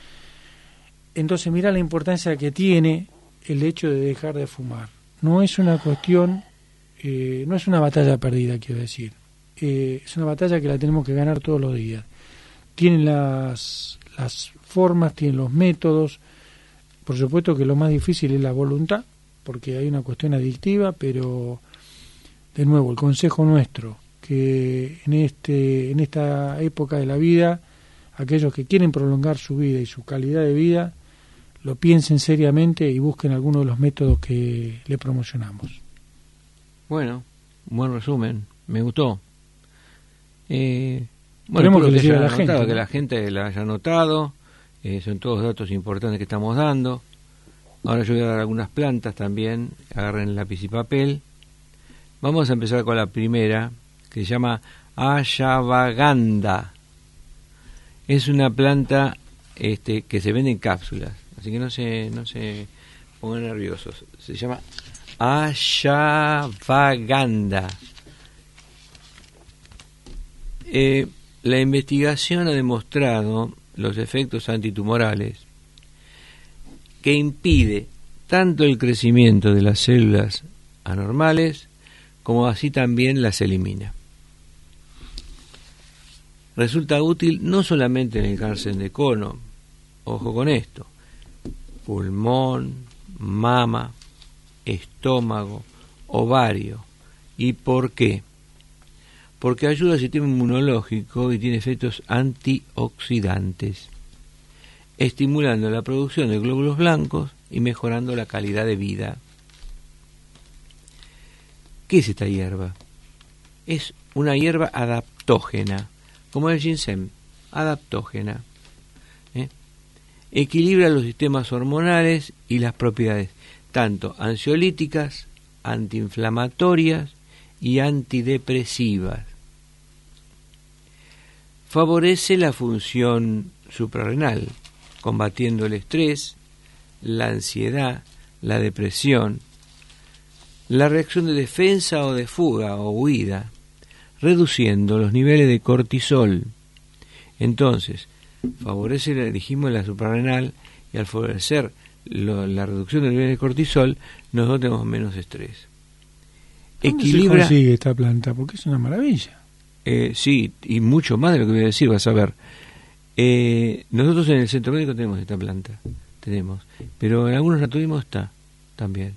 S4: Entonces mira la importancia que tiene el hecho de dejar de fumar. No es una cuestión, eh, no es una batalla perdida, quiero decir. Eh, es una batalla que la tenemos que ganar todos los días. Tienen las, las formas, tienen los métodos. Por supuesto que lo más difícil es la voluntad, porque hay una cuestión adictiva, pero de nuevo, el consejo nuestro, que en este en esta época de la vida, aquellos que quieren prolongar su vida y su calidad de vida, lo piensen seriamente y busquen alguno de los métodos que le promocionamos.
S3: Bueno, buen resumen, me gustó. Eh,
S4: Bueno,
S3: bueno,
S4: que,
S3: que,
S4: le
S3: la
S4: la
S3: gente,
S4: gente,
S3: que
S4: ¿no?
S3: la gente la haya notado, eh, son todos datos importantes que estamos dando. Ahora yo voy a dar algunas plantas también, agarren lápiz y papel. Vamos a empezar con la primera, que se llama Ashwagandha. Es una planta este, que se vende en cápsulas, así que no se, no se pongan nerviosos. Se llama Ashwagandha. Eh, la investigación ha demostrado los efectos antitumorales que impide tanto el crecimiento de las células anormales como así también las elimina. Resulta útil no solamente en el cáncer de colon, ojo con esto, pulmón, mama, estómago, ovario. ¿Y por qué? Porque ayuda al sistema inmunológico y tiene efectos antioxidantes, estimulando la producción de glóbulos blancos y mejorando la calidad de vida. ¿Qué es esta hierba? Es una hierba adaptógena, como el ginseng, adaptógena. ¿eh? Equilibra los sistemas hormonales y las propiedades, tanto ansiolíticas, antiinflamatorias y antidepresivas. Favorece la función suprarrenal, combatiendo el estrés, la ansiedad, la depresión, la reacción de defensa o de fuga o huida, reduciendo los niveles de cortisol. Entonces, favorece, dijimos, la suprarrenal, y al favorecer lo, la reducción del nivel de cortisol, nosotros tenemos menos estrés.
S4: ¿Dónde
S3: Equilibra,
S4: se consigue esta planta? Porque es una maravilla.
S3: Eh, sí, y mucho más de lo que voy a decir, vas a ver. Eh, nosotros en el centro médico tenemos esta planta, tenemos, pero en algunos naturismos está también.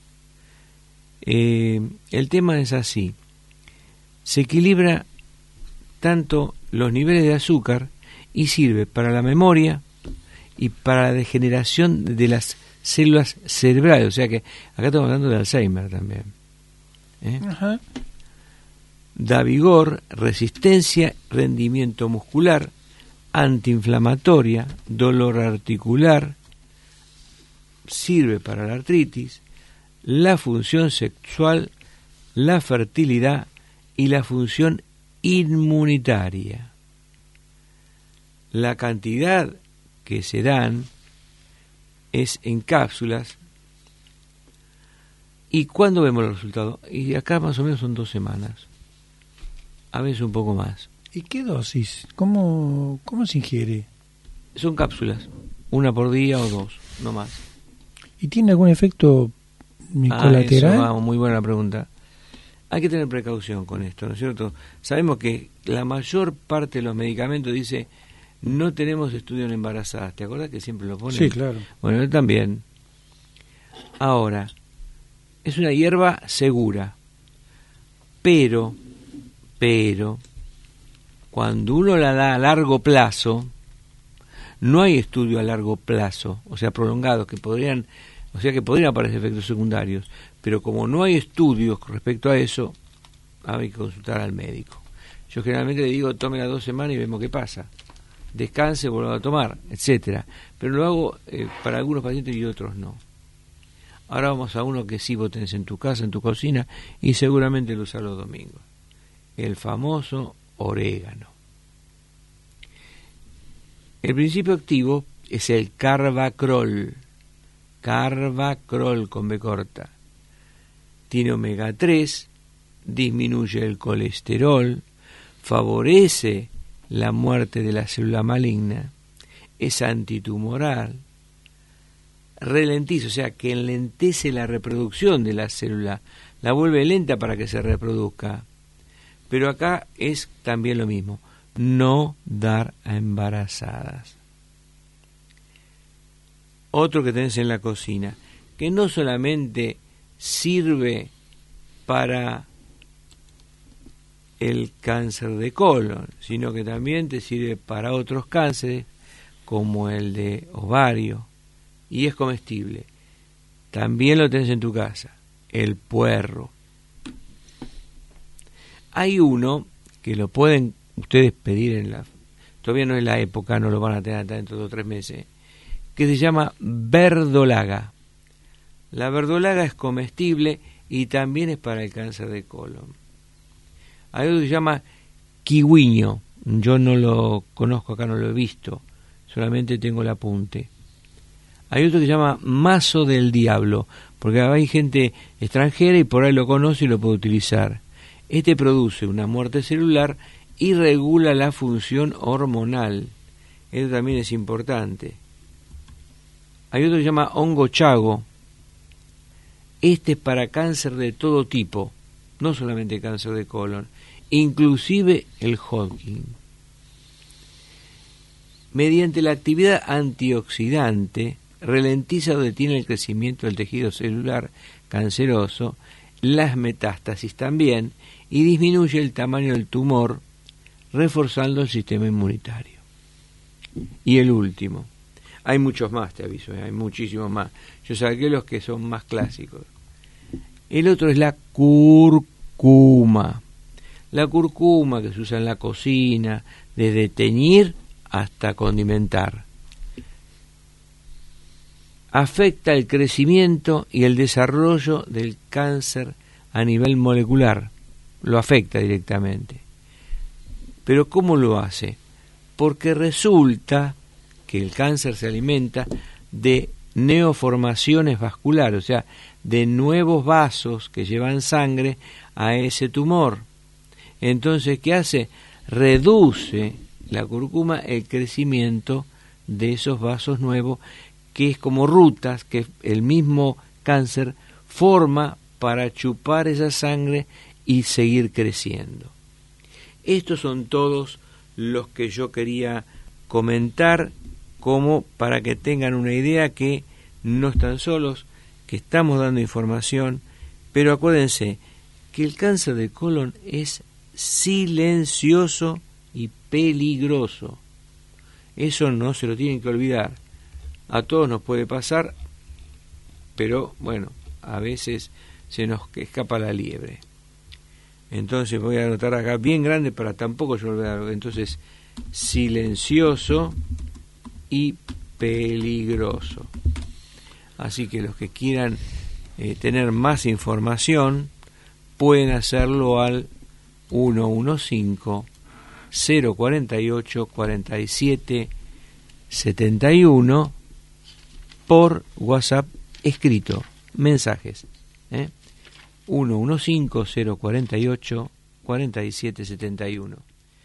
S3: Eh, el tema es así: se equilibra tanto los niveles de azúcar y sirve para la memoria y para la degeneración de las células cerebrales, o sea que acá estamos hablando de Alzheimer también. ¿Eh?
S4: Ajá.
S3: Da vigor, resistencia, rendimiento muscular, antiinflamatoria, dolor articular, sirve para la artritis, la función sexual, la fertilidad y la función inmunitaria. La cantidad que se dan es en cápsulas. ¿Y cuándo vemos los resultados? Y acá más o menos son dos semanas. A veces un poco más.
S4: ¿Y qué dosis? ¿Cómo, cómo se ingiere?
S3: Son cápsulas, una por día o dos, no más.
S4: ¿Y tiene algún efecto colateral?
S3: Ah, eso, muy buena pregunta. Hay que tener precaución con esto, ¿no es cierto? Sabemos que la mayor parte de los medicamentos dice, no tenemos estudio en embarazadas. ¿Te acuerdas que siempre lo ponen?
S4: Sí, claro.
S3: Bueno, él también. Ahora, es una hierba segura, pero... Pero, cuando uno la da a largo plazo, no hay estudio a largo plazo, o sea, prolongados, que podrían, o sea, que podrían aparecer efectos secundarios, pero como no hay estudios con respecto a eso, hay que consultar al médico. Yo generalmente le digo, tome las dos semanas y vemos qué pasa. Descanse, vuelva a tomar, etcétera. Pero lo hago eh, para algunos pacientes y otros no. Ahora vamos a uno que sí vos tenés en tu casa, en tu cocina, y seguramente lo usás los domingos. El famoso orégano. El principio activo es el carvacrol, carvacrol con B corta. Tiene omega tres, disminuye el colesterol, favorece la muerte de la célula maligna, es antitumoral, ralentiza, o sea que enlentece la reproducción de la célula, la vuelve lenta para que se reproduzca. Pero acá es también lo mismo, no dar a embarazadas. Otro que tenés en la cocina, que no solamente sirve para el cáncer de colon, sino que también te sirve para otros cánceres, como el de ovario, y es comestible. También lo tenés en tu casa, el puerro. Hay uno que lo pueden ustedes pedir en la... Todavía no es la época, no lo van a tener hasta dentro de dos o tres meses, que se llama verdolaga. La verdolaga es comestible y también es para el cáncer de colon. Hay otro que se llama kiwiño, yo no lo conozco acá, no lo he visto, solamente tengo el apunte. Hay otro que se llama mazo del diablo, porque hay gente extranjera y por ahí lo conoce y lo puede utilizar. Este produce una muerte celular y regula la función hormonal. Esto también es importante. Hay otro que se llama hongo chago. Este es para cáncer de todo tipo, no solamente cáncer de colon, inclusive el Hodgkin. Mediante la actividad antioxidante, ralentiza o detiene el crecimiento del tejido celular canceroso, las metástasis también, y disminuye el tamaño del tumor, reforzando el sistema inmunitario. Y el último, hay muchos más, te aviso, hay muchísimos más. Yo saqué los que son más clásicos. El otro es la cúrcuma. La cúrcuma que se usa en la cocina, desde teñir hasta condimentar. Afecta el crecimiento y el desarrollo del cáncer a nivel molecular. Lo afecta directamente. Pero ¿cómo lo hace? Porque resulta que el cáncer se alimenta de neoformaciones vasculares, o sea, de nuevos vasos que llevan sangre a ese tumor. Entonces, ¿qué hace? Reduce la cúrcuma el crecimiento de esos vasos nuevos, que es como rutas que el mismo cáncer forma para chupar esa sangre y seguir creciendo. Estos son todos los que yo quería comentar, como para que tengan una idea que no están solos, que estamos dando información, pero acuérdense que el cáncer de colon es silencioso y peligroso. Eso no se lo tienen que olvidar. A todos nos puede pasar, pero bueno, a veces se nos escapa la liebre. Entonces voy a anotar acá bien grande para tampoco yo olvidar. Entonces, silencioso y peligroso. Así que los que quieran eh, tener más información pueden hacerlo al uno uno cinco, cero cuatro ocho, cuatro siete siete uno por WhatsApp escrito, mensajes. ¿eh? uno uno cinco, cero cuatro ocho, cuatro siete siete uno.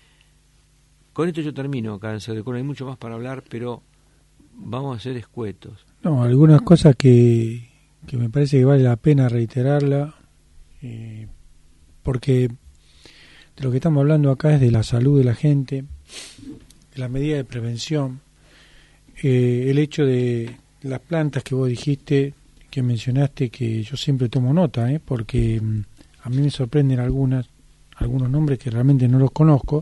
S3: Con esto yo termino, cáncer de colon. Hay mucho más para hablar, pero vamos a ser escuetos.
S4: No, algunas cosas que, que me parece que vale la pena reiterarla, eh, porque de lo que estamos hablando acá es de la salud de la gente, de las medidas de prevención, eh, el hecho de las plantas que vos dijiste, que mencionaste, que yo siempre tomo nota, ¿eh? porque mm, a mí me sorprenden algunas, algunos nombres que realmente no los conozco.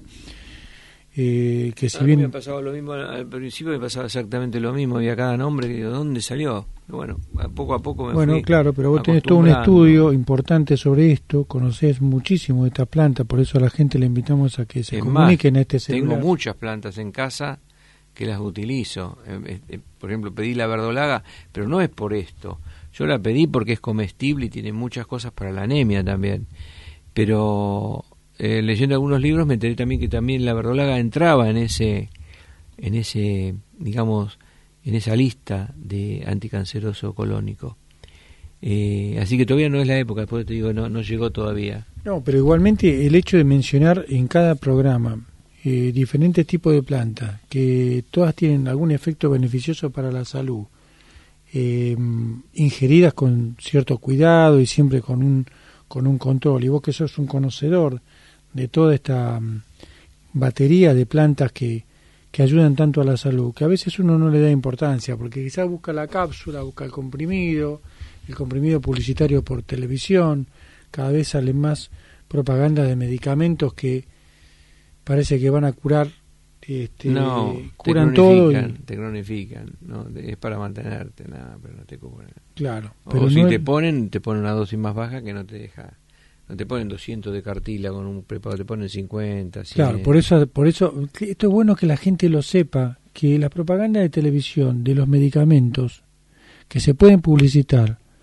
S4: Eh, que si
S3: a mí
S4: bien
S3: me pasaba lo mismo al principio, me pasaba exactamente lo mismo, había cada nombre que digo, ¿dónde salió? Bueno, a poco a poco me
S4: bueno
S3: fui
S4: claro, pero vos tenés todo un estudio importante sobre esto, conocés muchísimo de esta planta, por eso a la gente le invitamos a que se
S3: es
S4: comuniquen
S3: más,
S4: a este celular.
S3: Tengo muchas plantas en casa que las utilizo, eh, eh, por ejemplo pedí la verdolaga, pero no es por esto, yo la pedí porque es comestible y tiene muchas cosas para la anemia también, pero Eh, leyendo algunos libros me enteré también que también la verdolaga entraba en ese, en ese, digamos, en esa lista de anticanceroso colónico. Eh, así que todavía no es la época, después te digo, no, no llegó todavía.
S4: No, pero igualmente el hecho de mencionar en cada programa eh, diferentes tipos de plantas, que todas tienen algún efecto beneficioso para la salud, eh, ingeridas con cierto cuidado y siempre con un, con un control, y vos que sos un conocedor de toda esta um, batería de plantas que, que ayudan tanto a la salud, que a veces uno no le da importancia, porque quizás busca la cápsula, busca el comprimido, el comprimido publicitario por televisión, cada vez salen más propaganda de medicamentos que parece que van a curar, este,
S3: no,
S4: curan
S3: te
S4: todo. Y...
S3: te cronifican, no, es para mantenerte, nada, pero no te cubren.
S4: Claro.
S3: O
S4: pero
S3: si
S4: no
S3: te
S4: es...
S3: ponen, te ponen una dosis más baja que no te deja. No te ponen doscientos de cartílago con un preparado, te ponen cincuenta, cien.
S4: Claro, por eso, por eso esto es bueno que la gente lo sepa, que la propaganda de televisión de los medicamentos que se pueden publicitar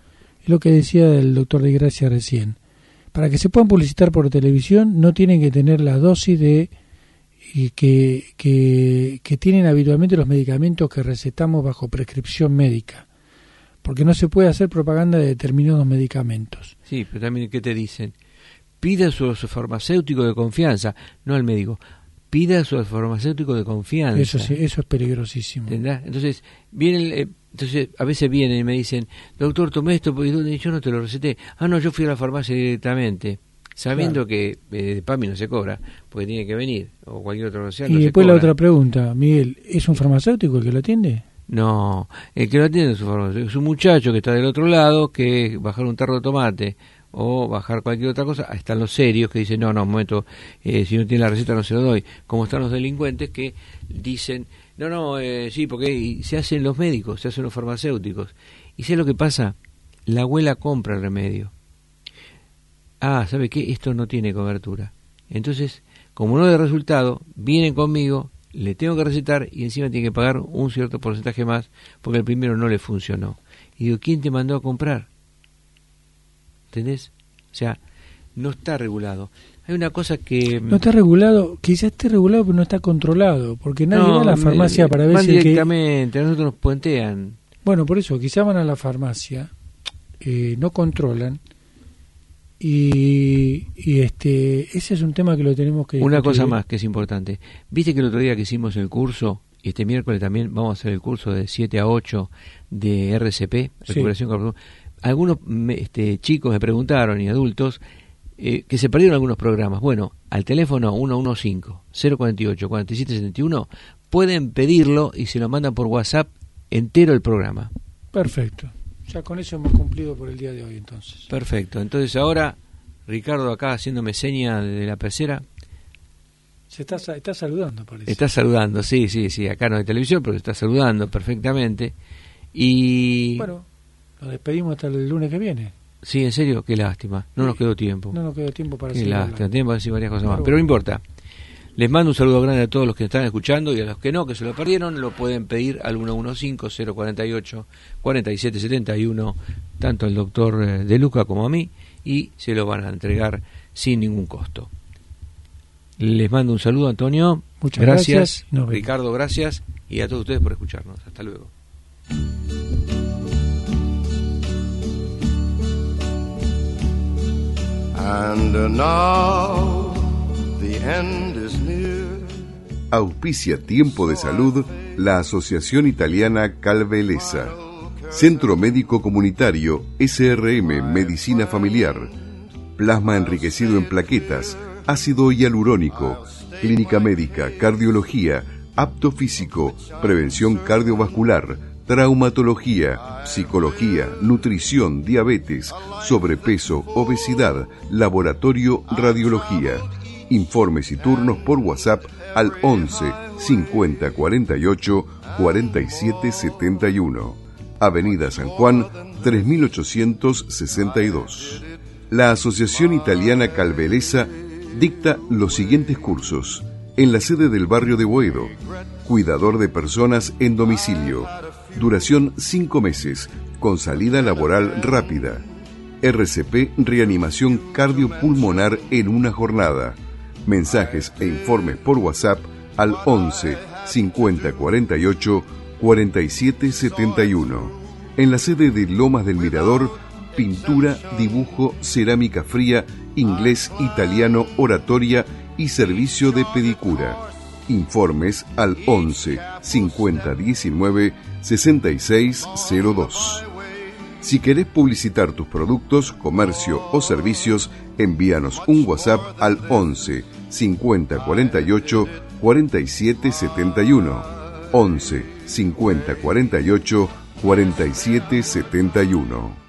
S4: Es lo que decía el doctor de Gracia recién. Para que se puedan publicitar por televisión no tienen que tener la dosis de y que, que, que tienen habitualmente los medicamentos que recetamos bajo prescripción médica. Porque no se puede hacer propaganda de determinados medicamentos.
S3: Sí, pero también, ¿qué te dicen? Pida a su, su farmacéutico de confianza, no al médico. Pida a su farmacéutico de confianza.
S4: Eso sí, eso es peligrosísimo.
S3: ¿Entendés? Entonces, vienen, eh, entonces, a veces vienen y me dicen, doctor, tomé esto, y yo no te lo receté. Ah, no, yo fui a la farmacia directamente, sabiendo claro. que eh, de PAMI no se cobra, porque tiene que venir, o cualquier otra cosa.
S4: Y
S3: no
S4: después
S3: se
S4: la otra pregunta, Miguel, ¿es un farmacéutico el que lo atiende?
S3: No, el que lo atiende es un farmacéutico, es un muchacho que está del otro lado, que bajar un tarro de tomate o bajar cualquier otra cosa. Están los serios que dicen, no, no, un momento, eh, si no tiene la receta no se lo doy. Como están los delincuentes que dicen, no, no, eh, sí, porque y se hacen los médicos, se hacen los farmacéuticos. ¿Y sé lo que pasa? La abuela compra el remedio. Ah, ¿sabe qué? Esto no tiene cobertura. Entonces, como no da resultado, vienen conmigo, le tengo que recetar y encima tiene que pagar un cierto porcentaje más porque el primero no le funcionó. Y digo, ¿quién te mandó a comprar? ¿Entendés? O sea, no está regulado. Hay una cosa que...
S4: No está regulado, quizás esté regulado pero no está controlado, porque nadie
S3: no,
S4: va a la farmacia
S3: me,
S4: para ver
S3: van
S4: si...
S3: directamente, que... a nosotros nos puentean.
S4: Bueno, por eso, quizás van a la farmacia, eh, no controlan, y, y este ese es un tema que lo tenemos que discutir.
S3: Una cosa más que es importante. ¿Viste que el otro día que hicimos el curso, y este miércoles también vamos a hacer el curso de siete a ocho de R C P, recuperación sí. corporal? Algunos este, chicos me preguntaron, y adultos, eh, que se perdieron algunos programas. Bueno, al teléfono uno uno cinco, cero cuatro ocho, cuatro siete siete uno pueden pedirlo y se lo mandan por WhatsApp entero el programa.
S4: Perfecto. Ya con eso hemos cumplido por el día de hoy, entonces.
S3: Perfecto. Entonces ahora, Ricardo acá haciéndome seña de la pecera.
S4: Se está, está saludando, parece.
S3: Está saludando, sí, sí, sí. Acá no hay televisión, pero está saludando perfectamente. Y...
S4: Bueno... Nos despedimos hasta el lunes que viene.
S3: Sí, en serio, qué lástima. No sí. nos quedó tiempo.
S4: No nos quedó tiempo para
S3: qué
S4: seguir
S3: lástima,
S4: hablando.
S3: tenemos que decir varias cosas más. Pero no importa. Les mando un saludo grande a todos los que están escuchando y a los que no, que se lo perdieron, lo pueden pedir al uno uno cinco, cero cuatro ocho, cuatro siete siete uno, tanto al doctor De Luca como a mí, y se lo van a entregar sin ningún costo. Les mando un saludo, Antonio.
S4: Muchas
S3: gracias.
S4: gracias.
S3: Ricardo, gracias. Y a todos ustedes por escucharnos. Hasta luego.
S1: And now the end is near.
S2: Auspicia Tiempo de Salud la Asociación Italiana Calvelesa. Centro Médico Comunitario S R M Medicina Familiar. Plasma enriquecido en plaquetas, ácido hialurónico, clínica médica, cardiología, apto físico, prevención cardiovascular, traumatología, psicología, nutrición, diabetes, sobrepeso, obesidad, laboratorio, radiología. Informes y turnos por WhatsApp al once, cincuenta cuarenta y ocho, cuarenta y siete setenta y uno. Avenida San Juan, tres mil ochocientos sesenta y dos. La Asociación Italiana Calvelesa dicta los siguientes cursos. En la sede del barrio de Boedo, cuidador de personas en domicilio. Duración cinco meses, con salida laboral rápida. R C P Reanimación Cardiopulmonar en una jornada. Mensajes e informes por WhatsApp al once, cincuenta cuarenta y ocho, cuarenta y siete setenta y uno. En la sede de Lomas del Mirador, pintura, dibujo, cerámica fría, inglés, italiano, oratoria y servicio de pedicura. Informes al once, cincuenta diecinueve, sesenta y seis cero dos. Si querés publicitar tus productos, comercio o servicios, envíanos un WhatsApp al once, cincuenta cuarenta y ocho, cuarenta y siete setenta y uno. once, cincuenta cuarenta y ocho, cuarenta y siete setenta y uno.